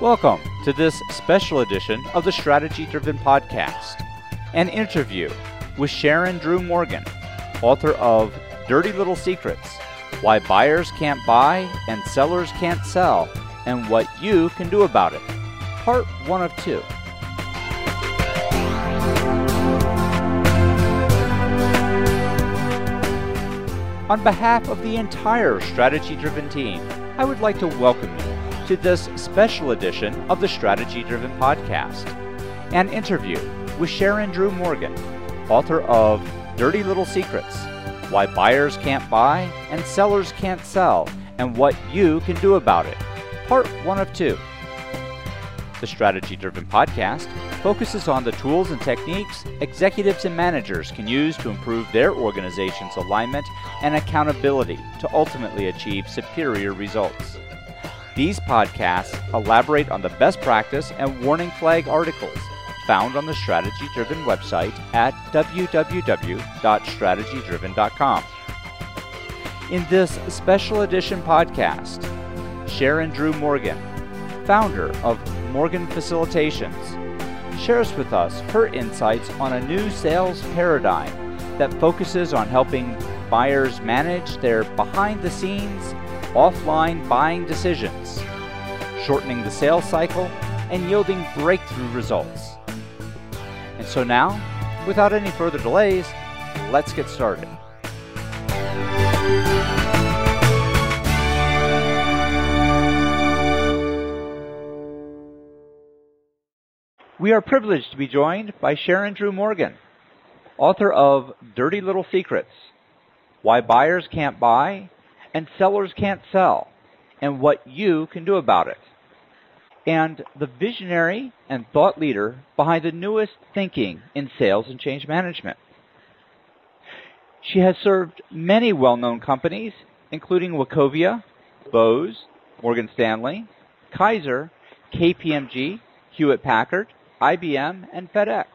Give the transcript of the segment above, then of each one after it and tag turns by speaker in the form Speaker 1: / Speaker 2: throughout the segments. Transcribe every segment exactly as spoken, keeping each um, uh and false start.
Speaker 1: Welcome to this special edition of the Strategy Driven Podcast, an interview with Sharon Drew Morgan, author of Dirty Little Secrets, Why Buyers Can't Buy and Sellers Can't Sell, and What You Can Do About It, part one of two. On behalf of the entire Strategy Driven team, I would like to welcome you to this special edition of the Strategy Driven Podcast, an interview with Sharon Drew Morgan, author of Dirty Little Secrets, Why Buyers Can't Buy and Sellers Can't Sell, and What You Can Do About It, part one of two. The Strategy Driven Podcast focuses on the tools and techniques executives and managers can use to improve their organization's alignment and accountability to ultimately achieve superior results. These podcasts elaborate on the best practice and warning flag articles found on the Strategy Driven website at w w w dot strategy driven dot com. In this special edition podcast, Sharon Drew Morgan, founder of Morgan Facilitations, shares with us her insights on a new sales paradigm that focuses on helping buyers manage their behind-the-scenes, offline buying decisions, shortening the sales cycle and yielding breakthrough results. And so now, without any further delays, let's get started. We are privileged to be joined by Sharon Drew Morgan, author of Dirty Little Secrets, Why Buyers Can't Buy and Sellers Can't Sell, and What You Can Do About It, and the visionary and thought leader behind the newest thinking in sales and change management. She has served many well-known companies, including Wachovia, Bose, Morgan Stanley, Kaiser, K P M G, Hewlett-Packard, I B M, and FedEx.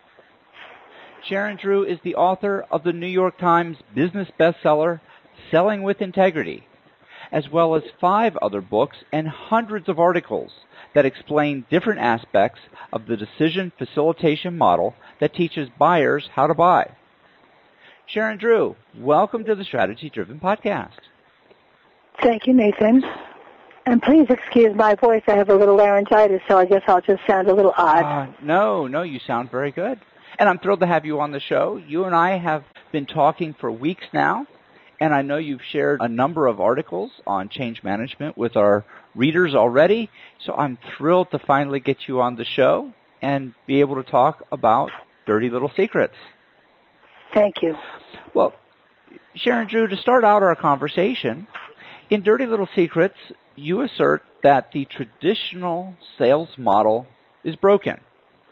Speaker 1: Sharon Drew is the author of the New York Times business bestseller, Selling with Integrity, as well as five other books and hundreds of articles that explain different aspects of the decision facilitation model that teaches buyers how to buy. Sharon Drew, welcome to the Strategy Driven Podcast.
Speaker 2: Thank you, Nathan. And please excuse my voice. I have a little laryngitis, so I guess I'll just sound a little odd.
Speaker 1: Uh, no, no, you sound very good. And I'm thrilled to have you on the show. You and I have been talking for weeks now, and I know you've shared a number of articles on change management with our readers already, so I'm thrilled to finally get you on the show and be able to talk about Dirty Little Secrets.
Speaker 2: Thank you.
Speaker 1: Well, Sharon Drew, to start out our conversation, in Dirty Little Secrets, you assert that the traditional sales model is broken.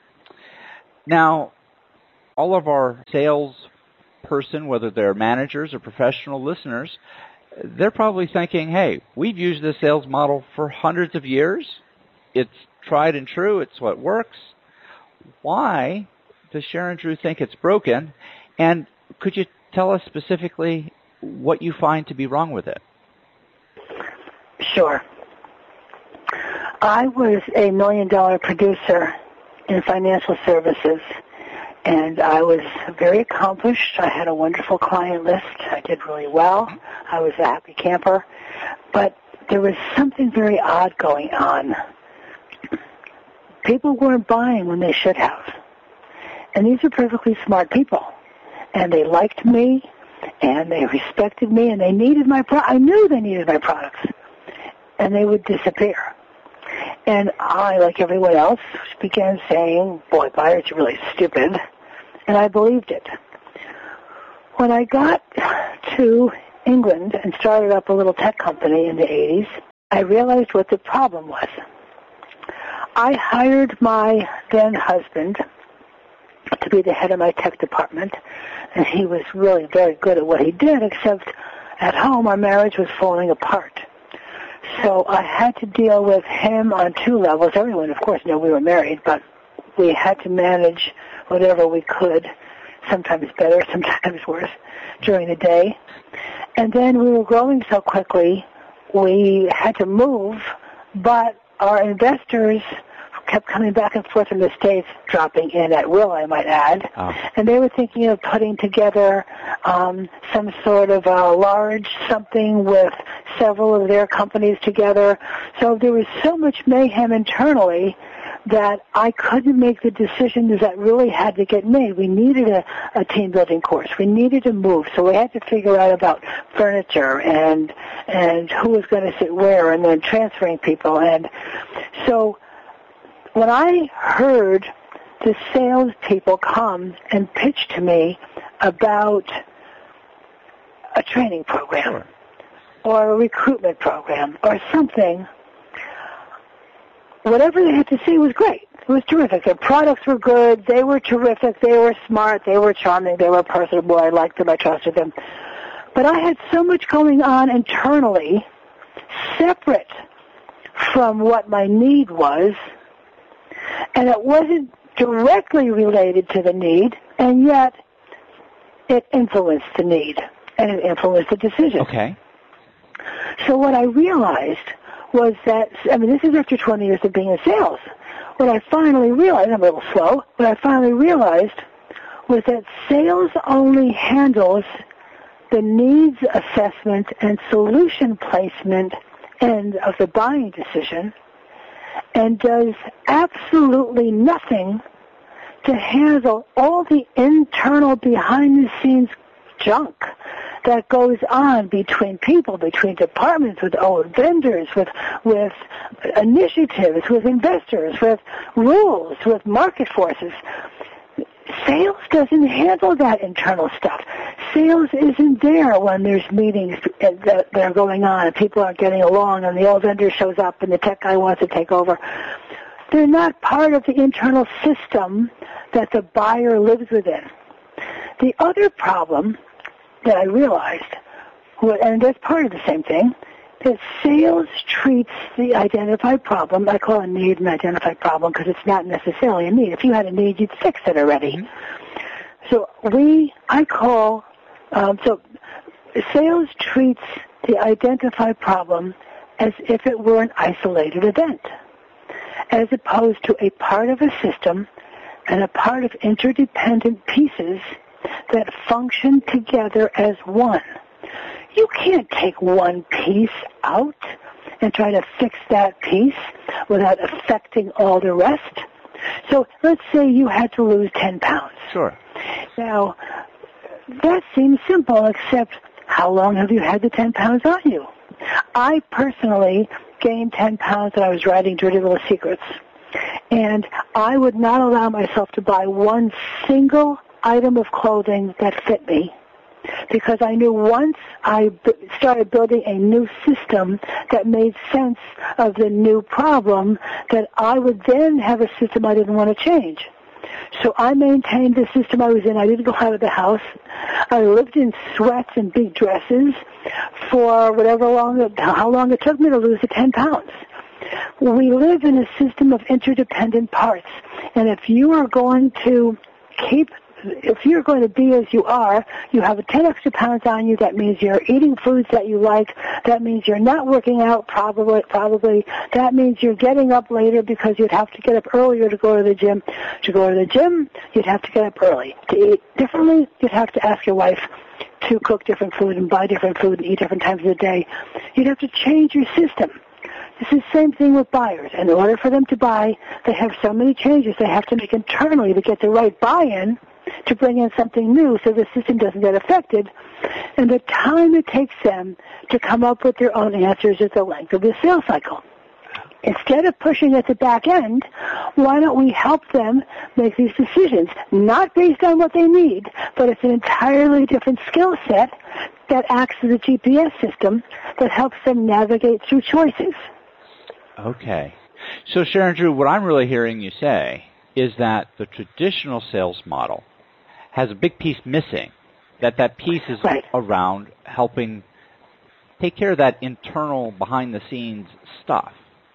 Speaker 1: Now, all of our sales person, whether they're managers or professional listeners, they're probably thinking, hey, we've used this sales model for hundreds of years. It's tried and true. It's what works. Why does Sharon Drew think it's broken? And could you tell us specifically what you find to be wrong with it?
Speaker 2: Sure. I was a million-dollar producer in financial services, and I was very accomplished. I had a wonderful client list. I did really well. I was a happy camper. But there was something very odd going on. People weren't buying when they should have. And these are perfectly smart people. And they liked me, and they respected me, and they needed my pro- I knew they needed my products. And they would disappear. And I, like everyone else, began saying, boy, buyers are really stupid. And I believed it. When I got to England and started up a little tech company in the eighties, I realized what the problem was. I hired my then husband to be the head of my tech department, and he was really very good at what he did, except at home our marriage was falling apart. So I had to deal with him on two levels. Everyone, of course, knew we were married, but we had to manage whatever we could, sometimes better, sometimes worse, during the day. And then we were growing so quickly, we had to move, but our investors kept coming back and forth from the States, dropping in at will, I might add.
Speaker 1: Oh.
Speaker 2: And they were thinking of putting together um, some sort of a large something with several of their companies together. So there was so much mayhem internally that I couldn't make the decisions that really had to get made. We needed a, a team building course. We needed to move. So we had to figure out about furniture and and who was going to sit where, and then transferring people. And so when I heard the salespeople come and pitch to me about a training program
Speaker 1: Sure.
Speaker 2: or a recruitment program or something, whatever they had to say was great. It was terrific. Their products were good. They were terrific. They were smart. They were charming. They were personable. I liked them. I trusted them. But I had so much going on internally, separate from what my need was, and it wasn't directly related to the need, and yet it influenced the need, and it influenced the decision.
Speaker 1: Okay.
Speaker 2: So what I realized was that, I mean, this is after twenty years of being in sales. What I finally realized, I'm a little slow, what I finally realized was that sales only handles the needs assessment and solution placement end of the buying decision, and does absolutely nothing to handle all the internal behind-the-scenes junk that goes on between people, between departments, with old vendors, with with initiatives, with investors, with rules, with market forces. Sales doesn't handle that internal stuff. Sales isn't there when there's meetings that, that are going on and people aren't getting along and the old vendor shows up and the tech guy wants to take over. They're not part of the internal system that the buyer lives within. The other problem that I realized, and that's part of the same thing, that sales treats the identified problem, I call a need an identified problem because it's not necessarily a need. If you had a need, you'd fix it already. Mm-hmm. So we, I call, um, so sales treats the identified problem as if it were an isolated event, as opposed to a part of a system and a part of interdependent pieces that function together as one. You can't take one piece out and try to fix that piece without affecting all the rest. So let's say you had to lose ten pounds.
Speaker 1: Sure.
Speaker 2: Now, that seems simple, except how long have you had the ten pounds on you? I personally gained ten pounds when I was writing Dirty Little Secrets. And I would not allow myself to buy one single item of clothing that fit me, because I knew once I b- started building a new system that made sense of the new problem, that I would then have a system I didn't want to change. So I maintained the system I was in. I didn't go out of the house. I lived in sweats and big dresses for whatever long, it, how long it took me to lose the ten pounds. We live in a system of interdependent parts, and if you are going to keep If you're going to be as you are, you have ten extra pounds on you. That means you're eating foods that you like. That means you're not working out, probably. Probably. That means you're getting up later because you'd have to get up earlier to go to the gym. To go to the gym, you'd have to get up early. To eat differently, you'd have to ask your wife to cook different food and buy different food and eat different times of the day. You'd have to change your system. This is the same thing with buyers. In order for them to buy, they have so many changes they have to make internally to get the right buy-in to bring in something new so the system doesn't get affected. And the time it takes them to come up with their own answers is the length of the sales cycle. Instead of pushing at the back end, why don't we help them make these decisions, not based on what they need, but it's an entirely different skill set that acts as a G P S system that helps them navigate through choices.
Speaker 1: Okay. So, Sharon Drew, what I'm really hearing you say is that the traditional sales model has a big piece missing, that that piece is
Speaker 2: right.
Speaker 1: around helping take care of that internal, behind-the-scenes stuff.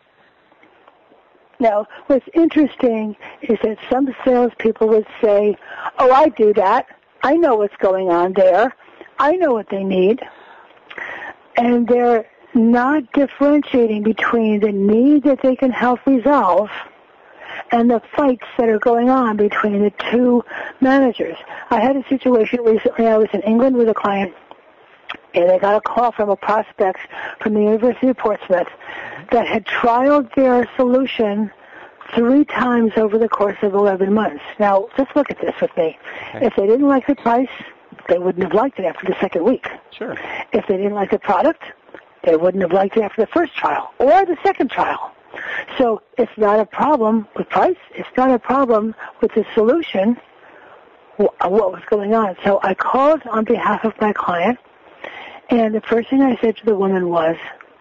Speaker 2: Now, what's interesting is that some salespeople would say, oh, I do that. I know what's going on there. I know what they need. And they're not differentiating between the need that they can help resolve and the fights that are going on between the two managers. I had a situation recently. I was in England with a client, and I got a call from a prospect from the University of Portsmouth that had trialed their solution three times over the course of eleven months. Now, just look at this with me. Okay. If they didn't like the price, they wouldn't have liked it after the second week.
Speaker 1: Sure.
Speaker 2: If they didn't like the product, they wouldn't have liked it after the first trial or the second trial. So it's not a problem with price. It's not a problem with the solution, what was going on. So I called on behalf of my client, and the first thing I said to the woman was,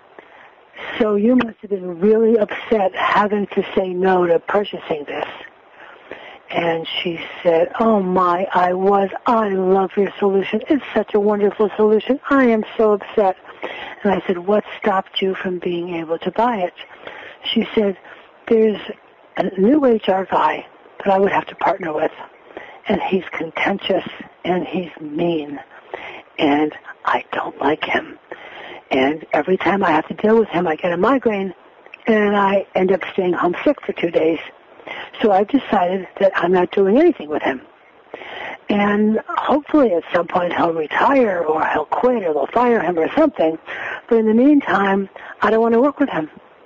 Speaker 2: so you must have been really upset having to say no to purchasing this. And she said, oh my, I was. I love your solution. It's such a wonderful solution. I am so upset. And I said, what stopped you from being able to buy it? She said, there's a new H R guy that I would have to partner with, and he's contentious and he's mean, and I don't like him. And every time I have to deal with him, I get a migraine, and I end up staying home sick for two days. So I've decided that I'm not doing anything with him. And hopefully at some point he'll retire, or he'll quit, or they'll fire him or something. But in the meantime, I don't want to work with him.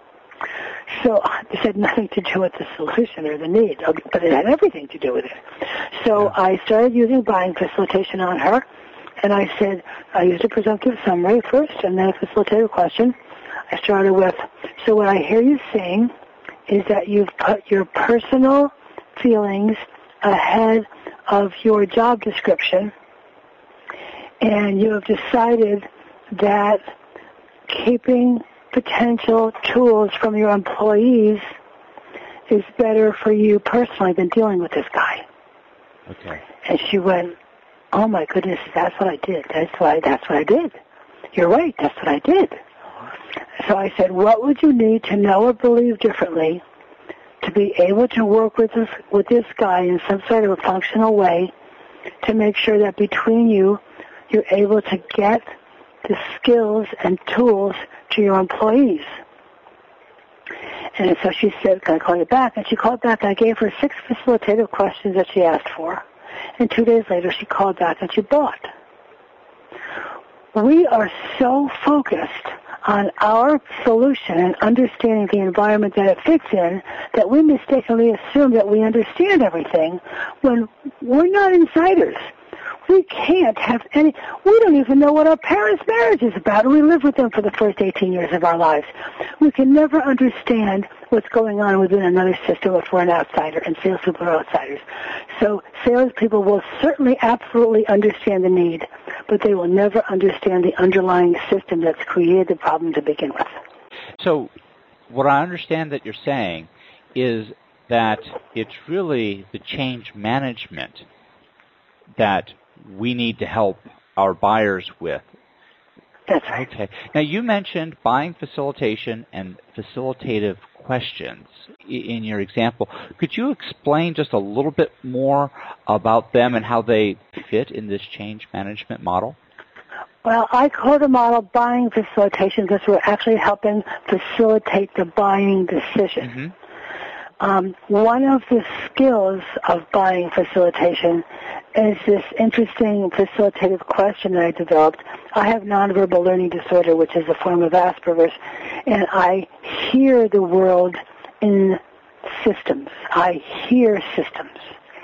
Speaker 2: So this had nothing to do with the solution or the need, but it had everything to do with it. So I started using buying facilitation on her, and I said, I used a presumptive summary first, and then a facilitative question. I started with, so what I hear you saying is that you've put your personal feelings ahead of your job description, and you have decided that keeping potential tools from your employees is better for you personally than dealing with this guy.
Speaker 1: Okay.
Speaker 2: And she went, oh my goodness, that's what I did. That's why. That's what I did. You're right. That's what I did. So I said, what would you need to know or believe differently to be able to work with this, with this guy in some sort of a functional way to make sure that between you, you're able to get the skills and tools to your employees? And so she said, can I call you back? And she called back, and I gave her six facilitative questions that she asked for. And two days later, she called back and she bought. We are so focused on our solution and understanding the environment that it fits in that we mistakenly assume that we understand everything when we're not insiders. We can't have any, we don't even know what our parents' marriage is about, and we live with them for the first eighteen years of our lives. We can never understand what's going on within another system if we're an outsider, and salespeople are outsiders. So salespeople will certainly absolutely understand the need, but they will never understand the underlying system that's created the problem to begin with.
Speaker 1: So what I understand that you're saying is that it's really the change management that we need to help our buyers with.
Speaker 2: That's right.
Speaker 1: Okay. Now, you mentioned buying facilitation and facilitative questions in your example. Could you explain just a little bit more about them and how they fit in this change management model?
Speaker 2: Well, I call the model buying facilitation because we're actually helping facilitate the buying decision. Mm-hmm. Um, one of the skills of buying facilitation is this interesting facilitative question that I developed. I have nonverbal learning disorder, which is a form of Asperger's, and I hear the world in systems. I hear systems.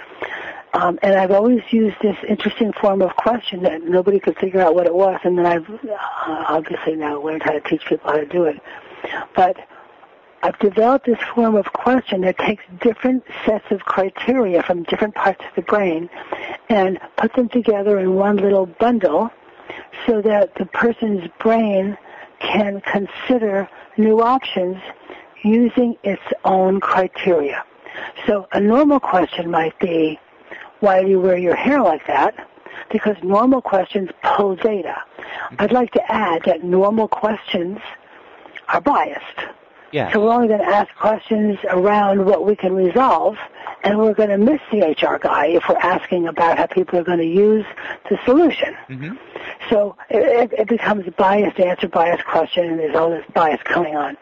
Speaker 2: Um, and I've always used this interesting form of question that nobody could figure out what it was, and then I've uh, obviously now learned how to teach people how to do it. But I've developed this form of question that takes different sets of criteria from different parts of the brain and put them together in one little bundle so that the person's brain can consider new options using its own criteria. So a normal question might be, why do you wear your hair like that? Because normal questions pull data. I'd like to add that normal questions are biased.
Speaker 1: Yes.
Speaker 2: So we're only going to ask questions around what we can resolve And we're going to miss the H R guy if we're asking about how people are going to use the solution.
Speaker 1: Mm-hmm.
Speaker 2: So it, it becomes a biased answer, biased question, and there's all this bias going on.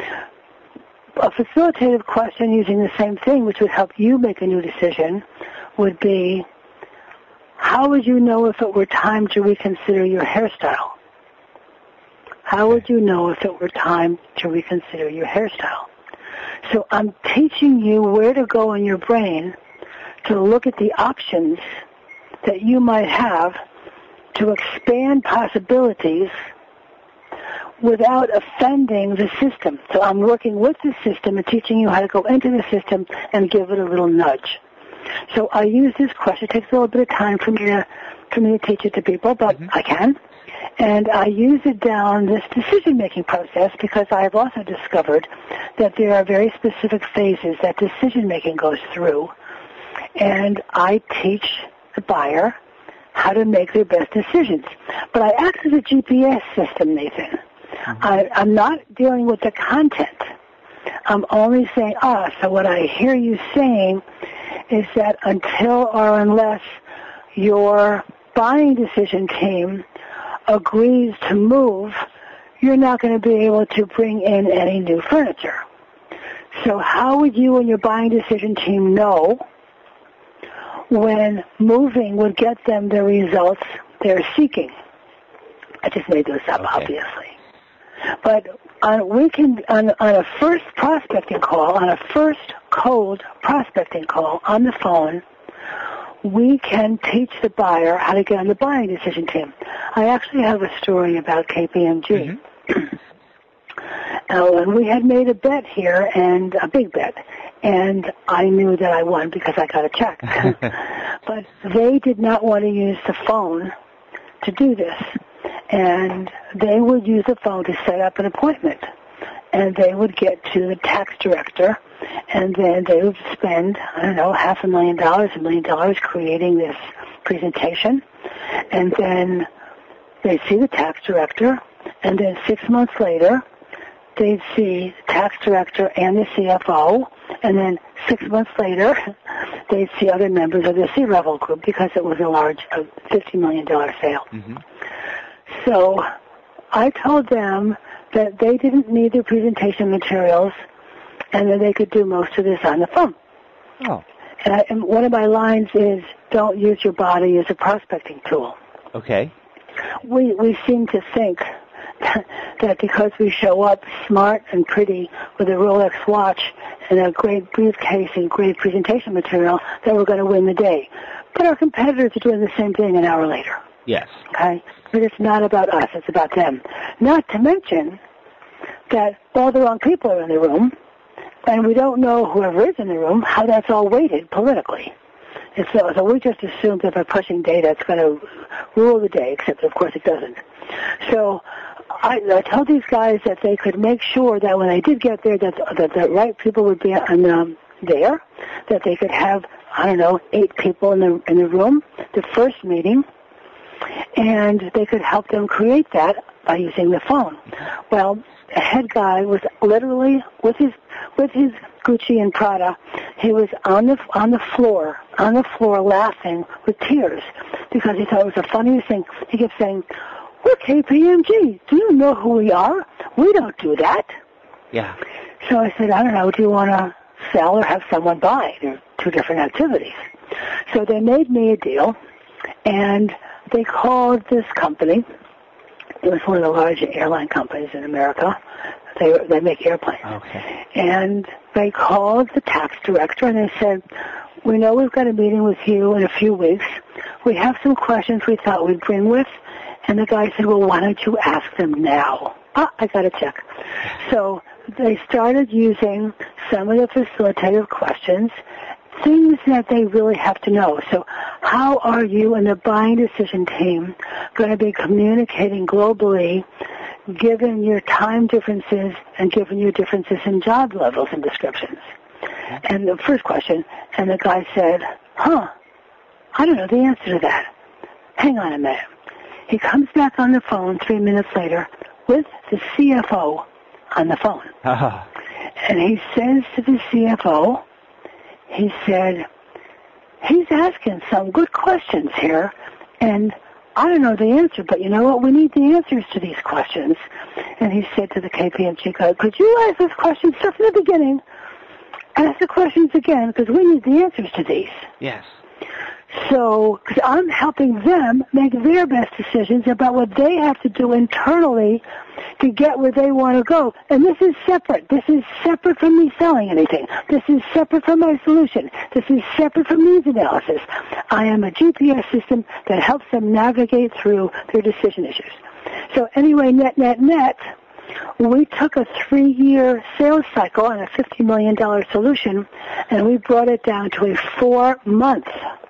Speaker 2: A facilitative question using the same thing, which would help you make a new decision, would be, how would you know if it were time to reconsider your hairstyle? How would you know if it were time to reconsider your hairstyle? So I'm teaching you where to go in your brain to look at the options that you might have to expand possibilities without offending the system. So I'm working with the system and teaching you how to go into the system and give it a little nudge. So I use this question. It takes a little bit of time for me to, for me to teach it to people, but mm-hmm. I can. And I use it down this decision-making process because I have also discovered that there are very specific phases that decision-making goes through. And I teach the buyer how to make their best decisions. But I act as a G P S system, Nathan. Mm-hmm. I, I'm not dealing with the content. I'm only saying, ah, so what I hear you saying is that until or unless your buying decision team agrees to move, you're not going to be able to bring in any new furniture. So how would you and your buying decision team know when moving would get them the results they're seeking? I just made this up, okay. Obviously. But on, we can, on, on a first prospecting call, on a first cold prospecting call on the phone, we can teach the buyer how to get on the buying decision team. I actually have a story about K P M G. Mm-hmm. uh, and we had made a bet here, and a big bet, and I knew that I won because I got a check. But they did not want to use the phone to do this, and they would use the phone to set up an appointment, and they would get to the tax director, and then they would spend, I don't know, half a million dollars, a million dollars creating this presentation. And then they'd see the tax director, and then six months later, they'd see the tax director and the C F O, and then six months later, they'd see other members of the C-level group because it was a large uh, fifty million dollars sale. Mm-hmm. So I told them that they didn't need their presentation materials and that they could do most of this on the phone.
Speaker 1: Oh.
Speaker 2: And, I, and one of my lines is, don't use your body as a prospecting tool.
Speaker 1: Okay.
Speaker 2: We we seem to think that because we show up smart and pretty with a Rolex watch and a great briefcase and great presentation material that we're going to win the day. But our competitors are doing the same thing an hour later.
Speaker 1: Yes.
Speaker 2: Okay? But it's not about us. It's about them. Not to mention that all the wrong people are in the room, and we don't know whoever is in the room, how that's all weighted politically. And so, so we just assume that by pushing data, it's going to rule the day, except, of course, it doesn't. So I, I told these guys that they could make sure that when they did get there, that, that the right people would be on, um, there, that they could have, I don't know, eight people in the in the room, the first meeting, and they could help them create that by using the phone. Well, the head guy was literally with his with his Gucci and Prada. He was on the on the floor, on the floor, laughing with tears because he thought it was the funniest thing. He kept saying, "We're K P M G. Do you know who we are? We don't do that."
Speaker 1: Yeah.
Speaker 2: So I said, "I don't know. Do you want to sell or have someone buy? They're two different activities." So they made me a deal, and they called this company. It was one of the large airline companies in America. They they make airplanes.
Speaker 1: Okay.
Speaker 2: And they called the tax director and they said, "We know we've got a meeting with you in a few weeks. We have some questions we thought we'd bring with." And the guy said, "Well, why don't you ask them now?" Ah, I got a check. So they started using some of the facilitative questions, things that they really have to know. So how are you and the buying decision team going to be communicating globally given your time differences and given your differences in job levels and descriptions? And the first question, and the guy said, huh, I don't know the answer to that. Hang on a minute. He comes back on the phone three minutes later with the C F O on the phone. Uh-huh. And he says to the C F O, he said, he's asking some good questions here, and I don't know the answer, but you know what? We need the answers to these questions. And he said to the K P M G guy, could you ask this question? Start from the beginning. Ask the questions again, because we need the answers to these.
Speaker 1: Yes.
Speaker 2: So, because I'm helping them make their best decisions about what they have to do internally to get where they want to go. And this is separate. This is separate from me selling anything. This is separate from my solution. This is separate from needs analysis. I am a G P S system that helps them navigate through their decision issues. So anyway, net, net, net, we took a three-year sales cycle and a fifty million dollars solution, and we brought it down to a four-month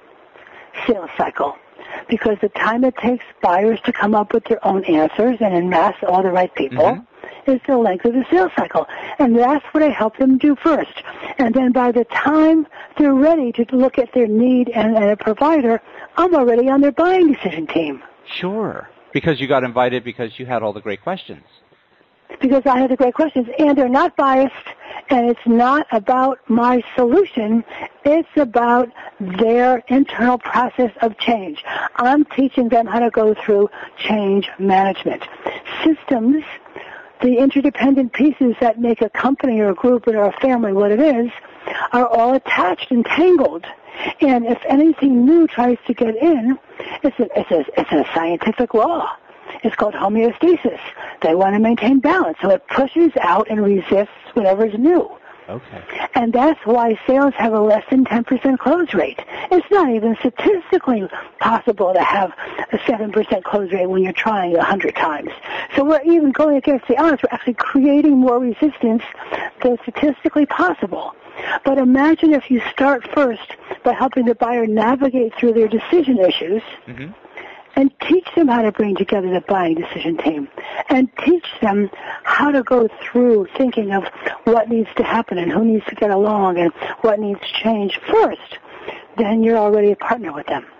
Speaker 2: sales cycle, because the time it takes buyers to come up with their own answers and amass all the right people mm-hmm. is the length of the sales cycle. And that's what I help them do first. And then by the time they're ready to look at their need and, and a provider, I'm already on their buying decision team.
Speaker 1: Sure. Because you got invited because you had all the great questions.
Speaker 2: Because I had the great questions, and they're not biased, and it's not about my solution. It's about their internal process of change. I'm teaching them how to go through change management. Systems, the interdependent pieces that make a company or a group or a family what it is, are all attached and tangled. And if anything new tries to get in, it's a, it's a, it's a scientific law. It's called homeostasis. They want to maintain balance, so it pushes out and resists whatever's new.
Speaker 1: Okay.
Speaker 2: And that's why sales have a less than ten percent close rate. It's not even statistically possible to have a seven percent close rate when you're trying one hundred times. So we're even going against the odds. We're actually creating more resistance than statistically possible. But imagine if you start first by helping the buyer navigate through their decision issues, mm-hmm. and teach them how to bring together the buying decision team, and teach them how to go through thinking of what needs to happen and who needs to get along and what needs to change first, then you're already a partner with them.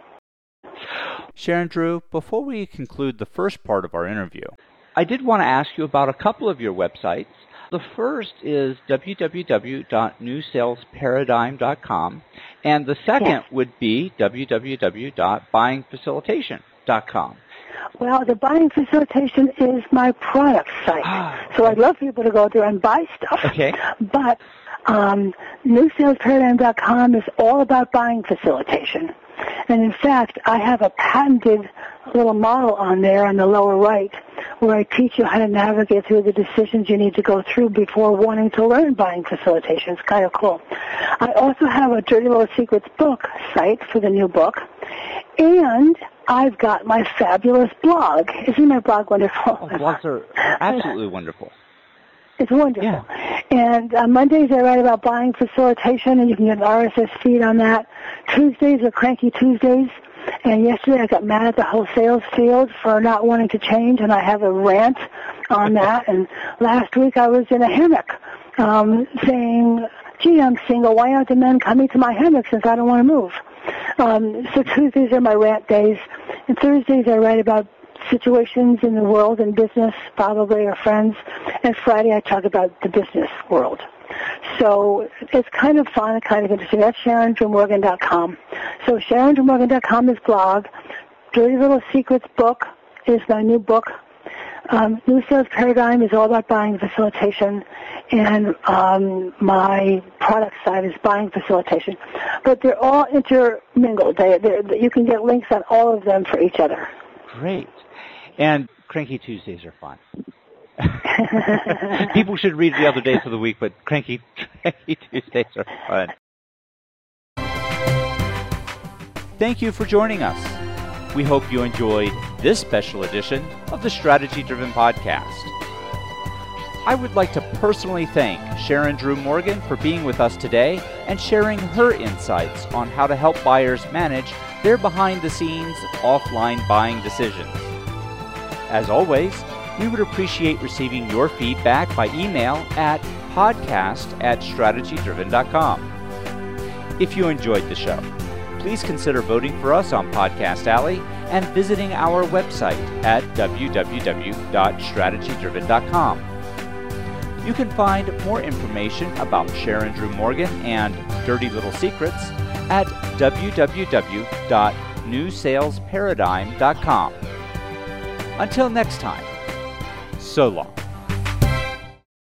Speaker 1: Sharon Drew, before we conclude the first part of our interview, I did want to ask you about a couple of your websites. The first is w w w dot new sales paradigm dot com, and the second yes. would be w w w dot buying facilitation dot com.
Speaker 2: Well, the buying facilitation is my product site, ah, okay. so I'd love people to go there and buy stuff.
Speaker 1: Okay.
Speaker 2: But um, new sales paradigm dot com is all about buying facilitation. And in fact, I have a patented little model on there on the lower right where I teach you how to navigate through the decisions you need to go through before wanting to learn buying facilitation. It's kind of cool. I also have a Dirty Little Secrets book site for the new book. And I've got my fabulous blog. Isn't my blog wonderful?
Speaker 1: Oh, blogs are absolutely wonderful.
Speaker 2: It's wonderful.
Speaker 1: Yeah.
Speaker 2: And on Mondays I write about buying facilitation, and you can get an R S S feed on that. Tuesdays are Cranky Tuesdays. And yesterday I got mad at the whole sales field for not wanting to change, and I have a rant on that. And last week I was in a hammock um, saying, gee, I'm single. Why aren't the men coming to my hammock since I don't want to move? Um, so Tuesdays are my rant days. And Thursdays I write about situations in the world and business, probably, or friends. And Friday I talk about the business world. So it's kind of fun and kind of interesting. That's Sharon Drew Morgan dot com. So Sharon Drew Morgan dot com is blog. Dirty Little Secrets book is my new book. Um, New Sales Paradigm is all about buying facilitation, and um, my product side is buying facilitation. But they're all intermingled. They, you can get links on all of them for each other.
Speaker 1: Great. And Cranky Tuesdays are fun. People should read the other days of the week, but Cranky, Cranky Tuesdays are fun. Thank you for joining us. We hope you enjoyed this special edition of the Strategy Driven Podcast. I would like to personally thank Sharon Drew Morgan for being with us today and sharing her insights on how to help buyers manage their behind-the-scenes offline buying decisions. As always, we would appreciate receiving your feedback by email at podcast at strategy driven dot com. If you enjoyed the show, please consider voting for us on Podcast Alley and visiting our website at w w w dot strategy driven dot com. You can find more information about Sharon Drew Morgan and Dirty Little Secrets at w w w dot new sales paradigm dot com. Until next time, so long.